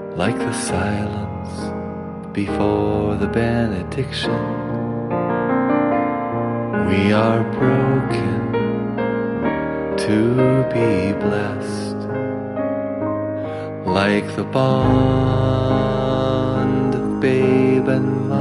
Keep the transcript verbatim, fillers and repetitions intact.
like the silence before the benediction. We are broken to be blessed, like the bond of babe and mother.